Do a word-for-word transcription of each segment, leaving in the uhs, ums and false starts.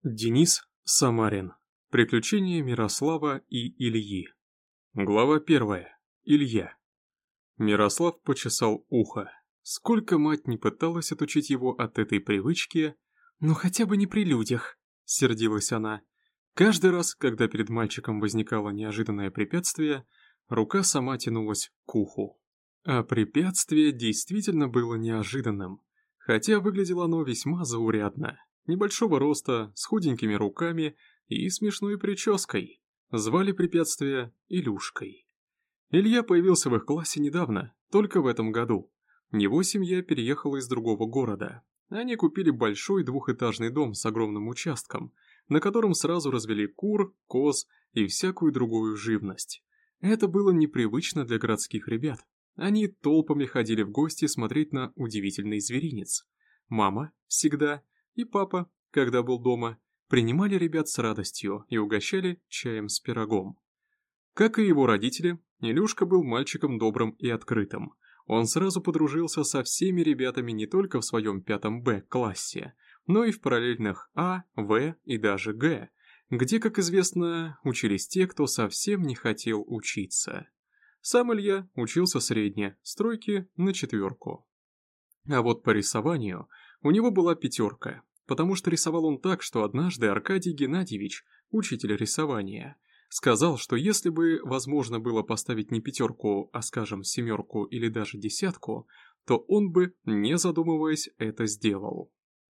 Денис Самарин. Приключения Мирослава и Ильи. Глава первая. Илья. Мирослав почесал ухо. Сколько мать не пыталась отучить его от этой привычки, но хотя бы не при людях, сердилась она. Каждый раз, когда перед мальчиком возникало неожиданное препятствие, рука сама тянулась к уху. А препятствие действительно было неожиданным, хотя выглядело оно весьма заурядно. Небольшого роста, с худенькими руками и смешной прической. Звали препятствие Илюшкой. Илья появился в их классе недавно, только в этом году. Его семья переехала из другого города. Они купили большой двухэтажный дом с огромным участком, на котором сразу развели кур, коз и всякую другую живность. Это было непривычно для городских ребят. Они толпами ходили в гости смотреть на удивительный зверинец. Мама всегда... и папа, когда был дома, принимали ребят с радостью и угощали чаем с пирогом. Как и его родители, Илюшка был мальчиком добрым и открытым. Он сразу подружился со всеми ребятами не только в своем пятом Б классе, но и в параллельных А, В и даже Г, где, как известно, учились те, кто совсем не хотел учиться. Сам Илья учился средне, с тройки на четверку. А вот по рисованию у него была пятерка, потому что рисовал он так, что однажды Аркадий Геннадьевич, учитель рисования, сказал, что если бы возможно было поставить не пятерку, а, скажем, семерку или даже десятку, то он бы, не задумываясь, это сделал.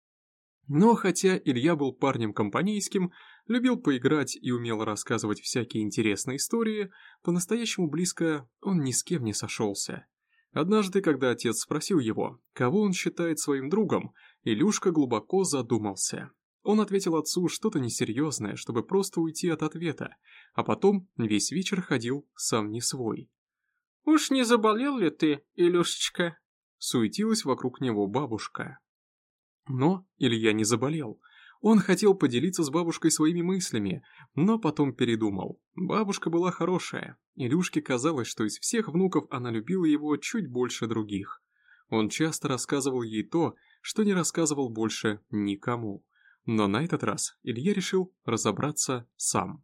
Но хотя Илья был парнем компанейским, любил поиграть и умел рассказывать всякие интересные истории, по-настоящему близко он ни с кем не сошелся. Однажды, когда отец спросил его, кого он считает своим другом, Илюшка глубоко задумался. Он ответил отцу что-то несерьезное, чтобы просто уйти от ответа, а потом весь вечер ходил сам не свой. «Уж не заболел ли ты, Илюшечка?» Суетилась вокруг него бабушка. Но Илья не заболел. Он хотел поделиться с бабушкой своими мыслями, но потом передумал. Бабушка была хорошая. Илюшке казалось, что из всех внуков она любила его чуть больше других. Он часто рассказывал ей то, что не рассказывал больше никому. Но на этот раз Илья решил разобраться сам.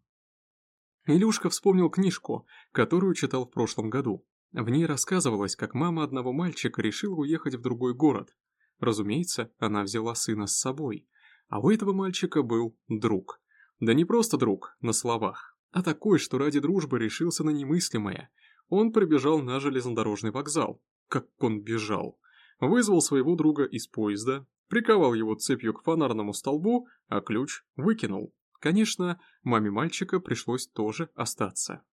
Илюшка вспомнил книжку, которую читал в прошлом году. В ней рассказывалось, как мама одного мальчика решила уехать в другой город. Разумеется, она взяла сына с собой. А у этого мальчика был друг. Да не просто друг, на словах, а такой, что ради дружбы решился на немыслимое. Он прибежал на железнодорожный вокзал. Как он бежал. Вызвал своего друга из поезда, приковал его цепью к фонарному столбу, а ключ выкинул. Конечно, маме мальчика пришлось тоже остаться.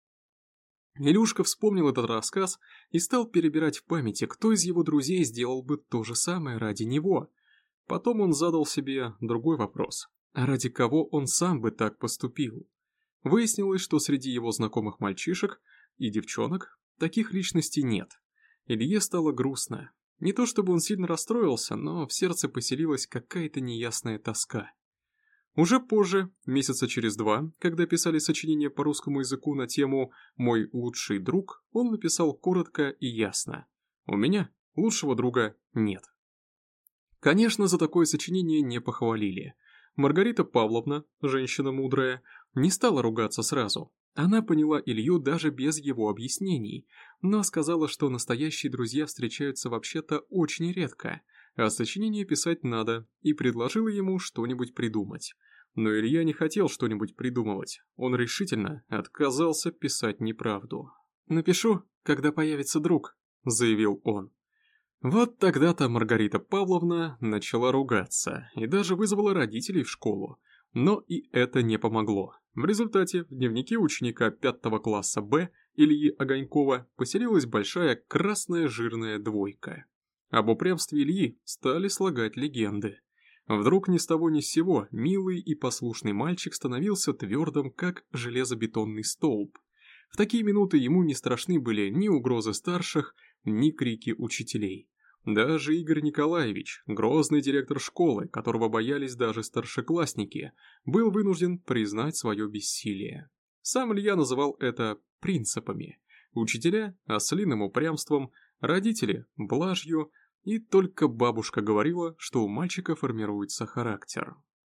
Илюшка вспомнил этот рассказ и стал перебирать в памяти, кто из его друзей сделал бы то же самое ради него. Потом он задал себе другой вопрос, а ради кого он сам бы так поступил? Выяснилось, что среди его знакомых мальчишек и девчонок таких личностей нет. Илье стало грустно. Не то чтобы он сильно расстроился, но в сердце поселилась какая-то неясная тоска. Уже позже, месяца через два, когда писали сочинение по русскому языку на тему «Мой лучший друг», он написал коротко и ясно: «У меня лучшего друга нет». Конечно, за такое сочинение не похвалили. Маргарита Павловна, женщина мудрая, не стала ругаться сразу. Она поняла Илью даже без его объяснений, но сказала, что настоящие друзья встречаются вообще-то очень редко, а сочинение писать надо, и предложила ему что-нибудь придумать. Но Илья не хотел что-нибудь придумывать, он решительно отказался писать неправду. «Напишу, когда появится друг», — заявил он. Вот тогда-то Маргарита Павловна начала ругаться и даже вызвала родителей в школу. Но и это не помогло. В результате в дневнике ученика пятого класса Б Ильи Огонькова поселилась большая красная жирная двойка. Об упрямстве Ильи стали слагать легенды. Вдруг ни с того ни с сего милый и послушный мальчик становился твердым, как железобетонный столб. В такие минуты ему не страшны были ни угрозы старших, ни крики учителей. Даже Игорь Николаевич, грозный директор школы, которого боялись даже старшеклассники, был вынужден признать свое бессилие. Сам Илья называл это принципами. Учителя – ослиным упрямством, родители – блажью, и только бабушка говорила, что у мальчика формируется характер.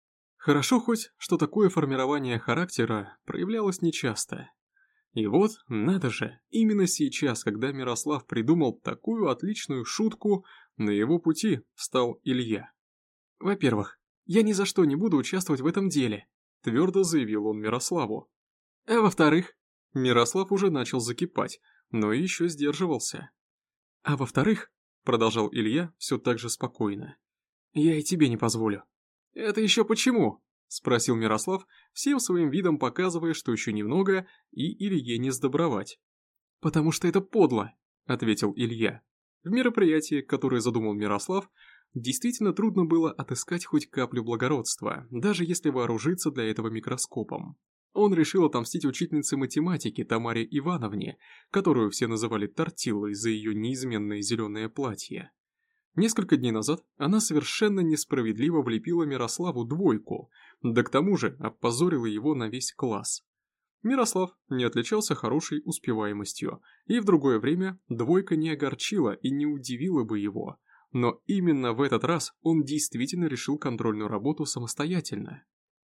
Хорошо хоть, что такое формирование характера проявлялось нечасто. И вот, надо же, именно сейчас, когда Мирослав придумал такую отличную шутку, на его пути встал Илья. «Во-первых, я ни за что не буду участвовать в этом деле», – твердо заявил он Мирославу. «А во-вторых...» Мирослав уже начал закипать, но еще сдерживался. «А во-вторых...» – продолжал Илья все так же спокойно. «Я и тебе не позволю». «Это еще почему?» – спросил Мирослав, всем своим видом показывая, что еще немного, и Илье не сдобровать. «Потому что это подло», – ответил Илья. В мероприятии, которое задумал Мирослав, действительно трудно было отыскать хоть каплю благородства, даже если вооружиться для этого микроскопом. Он решил отомстить учительнице математики Тамаре Ивановне, которую все называли Тортиллой за ее неизменное зеленое платье. Несколько дней назад она совершенно несправедливо влепила Мирославу двойку, да к тому же опозорила его на весь класс. Мирослав не отличался хорошей успеваемостью, и в другое время двойка не огорчила и не удивила бы его, но именно в этот раз он действительно решил контрольную работу самостоятельно.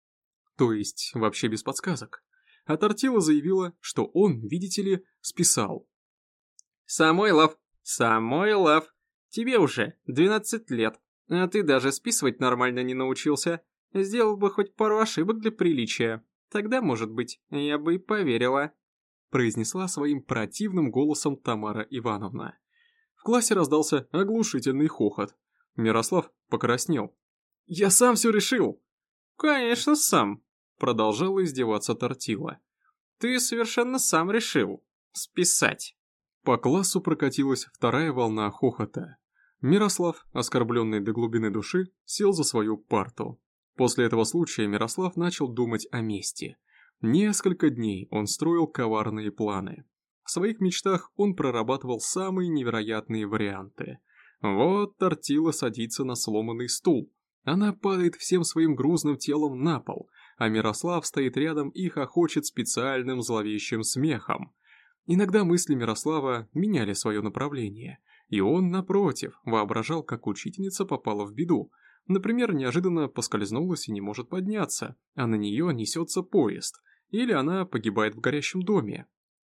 То есть вообще без подсказок. А Тортилла заявила, что он, видите ли, списал. «Самойлов, Самойлов, тебе уже двенадцать лет, а ты даже списывать нормально не научился. Сделал бы хоть пару ошибок для приличия. Тогда, может быть, я бы и поверила», – произнесла своим противным голосом Тамара Ивановна. В классе раздался оглушительный хохот. Мирослав покраснел. «Я сам все решил!» «Конечно, сам», – продолжала издеваться Тортилла. «Ты совершенно сам решил списать». По классу прокатилась вторая волна хохота. Мирослав, оскорбленный до глубины души, сел за свою парту. После этого случая Мирослав начал думать о мести. Несколько дней он строил коварные планы. В своих мечтах он прорабатывал самые невероятные варианты. Вот Тортилла садится на сломанный стул. Она падает всем своим грузным телом на пол, а Мирослав стоит рядом и хохочет специальным зловещим смехом. Иногда мысли Мирослава меняли свое направление, и он, напротив, воображал, как учительница попала в беду. Например, неожиданно поскользнулась и не может подняться, а на нее несется поезд, или она погибает в горящем доме.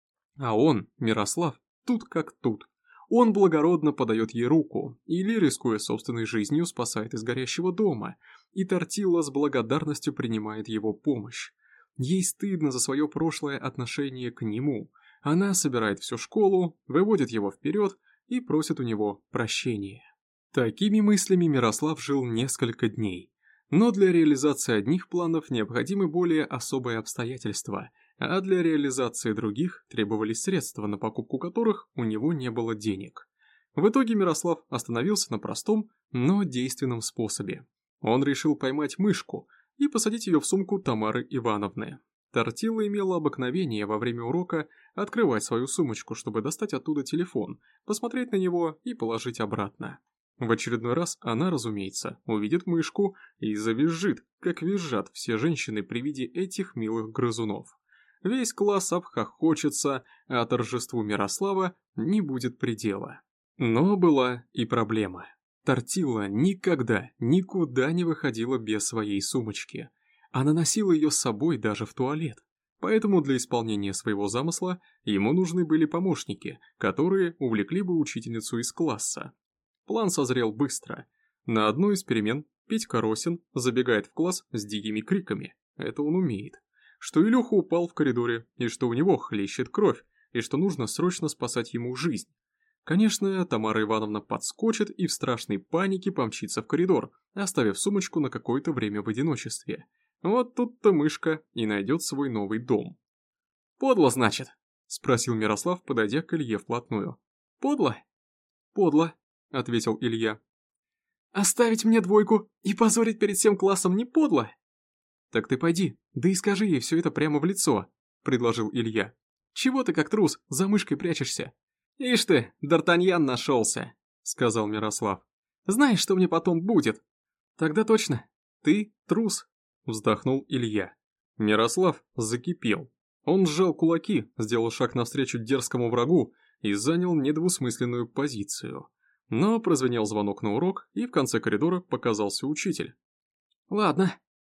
А он, Мирослав, тут как тут. Он благородно подает ей руку, или, рискуя собственной жизнью, спасает из горящего дома, и Тортилла с благодарностью принимает его помощь. Ей стыдно за свое прошлое отношение к нему. Она собирает всю школу, выводит его вперед и просит у него прощения. Такими мыслями Мирослав жил несколько дней. Но для реализации одних планов необходимы более особые обстоятельства, а для реализации других требовались средства, на покупку которых у него не было денег. В итоге Мирослав остановился на простом, но действенном способе. Он решил поймать мышку и посадить ее в сумку Тамары Ивановны. Тортилла имела обыкновение во время урока открывать свою сумочку, чтобы достать оттуда телефон, посмотреть на него и положить обратно. В очередной раз она, разумеется, увидит мышку и завизжит, как визжат все женщины при виде этих милых грызунов. Весь класс обхохочется, а торжеству Мирослава не будет предела. Но была и проблема. Тортилла никогда, никуда не выходила без своей сумочки. Она носила ее с собой даже в туалет. Поэтому для исполнения своего замысла ему нужны были помощники, которые увлекли бы учительницу из класса. План созрел быстро. На одной из перемен Петька Росин забегает в класс с дикими криками. Это он умеет. Что Илюха упал в коридоре, и что у него хлещет кровь, и что нужно срочно спасать ему жизнь. Конечно, Тамара Ивановна подскочит и в страшной панике помчится в коридор, оставив сумочку на какое-то время в одиночестве. Вот тут-то мышка и найдет свой новый дом. «Подло, значит?» – спросил Мирослав, подойдя к Илье вплотную. «Подло?» «Подло», – ответил Илья. «Оставить мне двойку и позорить перед всем классом не подло?» «Так ты пойди, да и скажи ей все это прямо в лицо», – предложил Илья. «Чего ты как трус за мышкой прячешься?» «Ишь ты, Д'Артаньян нашелся», – сказал Мирослав. «Знаешь, что мне потом будет?» «Тогда точно, ты трус», – вздохнул Илья. Мирослав закипел. Он сжал кулаки, сделал шаг навстречу дерзкому врагу и занял недвусмысленную позицию. Но прозвенел звонок на урок, и в конце коридора показался учитель. «Ладно,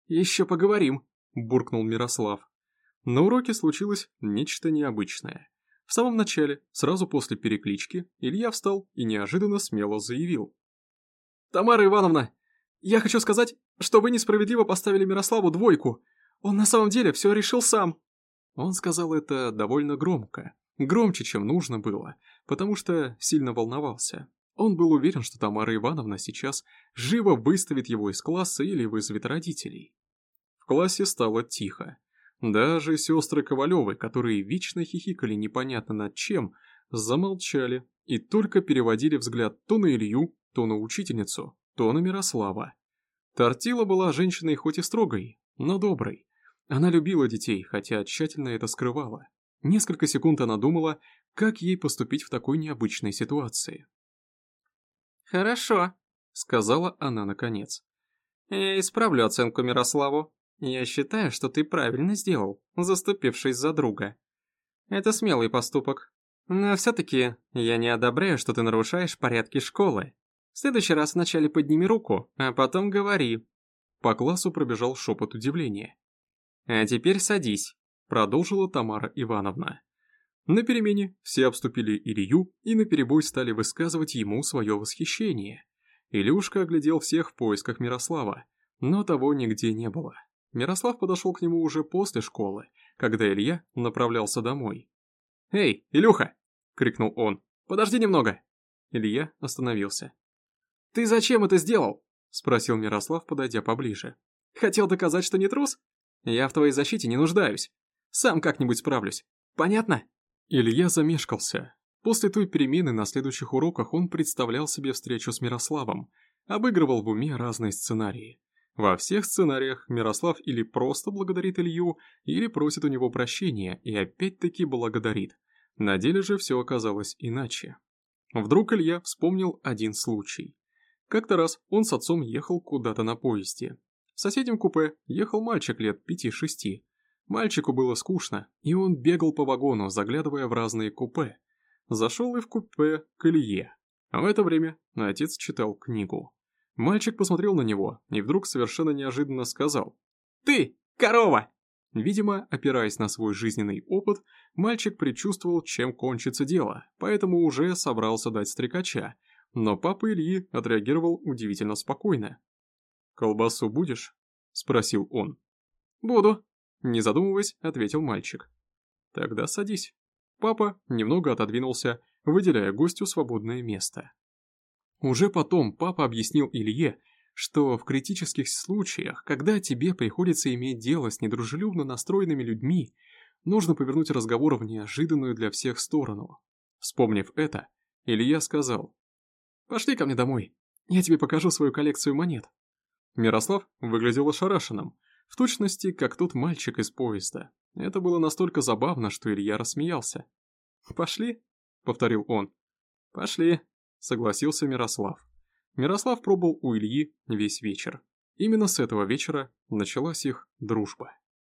«Еще поговорим», – буркнул Мирослав. На уроке случилось нечто необычное. В самом начале, сразу после переклички, Илья встал и неожиданно смело заявил. «Тамара Ивановна, я хочу сказать, что вы несправедливо поставили Мирославу двойку. Он на самом деле все решил сам». Он сказал это довольно громко, громче, чем нужно было, потому что сильно волновался. Он был уверен, что Тамара Ивановна сейчас живо выставит его из класса или вызовет родителей. В классе стало тихо. Даже сестры Ковалевы, которые вечно хихикали непонятно над чем, замолчали и только переводили взгляд то на Илью, то на учительницу, то на Мирослава. Тортила была женщиной хоть и строгой, но доброй. Она любила детей, хотя тщательно это скрывала. Несколько секунд она думала, как ей поступить в такой необычной ситуации. «Хорошо», — сказала она наконец. «Я исправлю оценку Мирославу. Я считаю, что ты правильно сделал, заступившись за друга. Это смелый поступок. Но все-таки я не одобряю, что ты нарушаешь порядки школы. В следующий раз вначале подними руку, а потом говори». По классу пробежал шепот удивления. «А теперь садись», — продолжила Тамара Ивановна. На перемене все обступили Илью и наперебой стали высказывать ему свое восхищение. Илюшка оглядел всех в поисках Мирослава, но того нигде не было. Мирослав подошел к нему уже после школы, когда Илья направлялся домой. «Эй, Илюха!» — крикнул он. «Подожди немного!» Илья остановился. «Ты зачем это сделал?» — спросил Мирослав, подойдя поближе. «Хотел доказать, что не трус? Я в твоей защите не нуждаюсь. Сам как-нибудь справлюсь. Понятно?» Илья замешкался. После той перемены на следующих уроках он представлял себе встречу с Мирославом, обыгрывал в уме разные сценарии. Во всех сценариях Мирослав или просто благодарит Илью, или просит у него прощения и опять-таки благодарит. На деле же все оказалось иначе. Вдруг Илья вспомнил один случай. Как-то раз он с отцом ехал куда-то на поезде. В соседнем купе ехал мальчик лет пяти-шести. Мальчику было скучно, и он бегал по вагону, заглядывая в разные купе. Зашел и в купе к Илье. А в это время отец читал книгу. Мальчик посмотрел на него и вдруг совершенно неожиданно сказал: «Ты, корова!» Видимо, опираясь на свой жизненный опыт, мальчик предчувствовал, чем кончится дело, поэтому уже собрался дать стрекача, но папа Ильи отреагировал удивительно спокойно. «Колбасу будешь?» – спросил он. «Буду», – не задумываясь, ответил мальчик. «Тогда садись». Папа немного отодвинулся, выделяя гостю свободное место. Уже потом папа объяснил Илье, что в критических случаях, когда тебе приходится иметь дело с недружелюбно настроенными людьми, нужно повернуть разговор в неожиданную для всех сторону. Вспомнив это, Илья сказал: «Пошли ко мне домой, я тебе покажу свою коллекцию монет». Мирослав выглядел ошарашенным, в точности, как тот мальчик из поезда. Это было настолько забавно, что Илья рассмеялся. «Пошли?» — повторил он. «Пошли», — согласился Мирослав. Мирослав пробыл у Ильи весь вечер. Именно с этого вечера началась их дружба.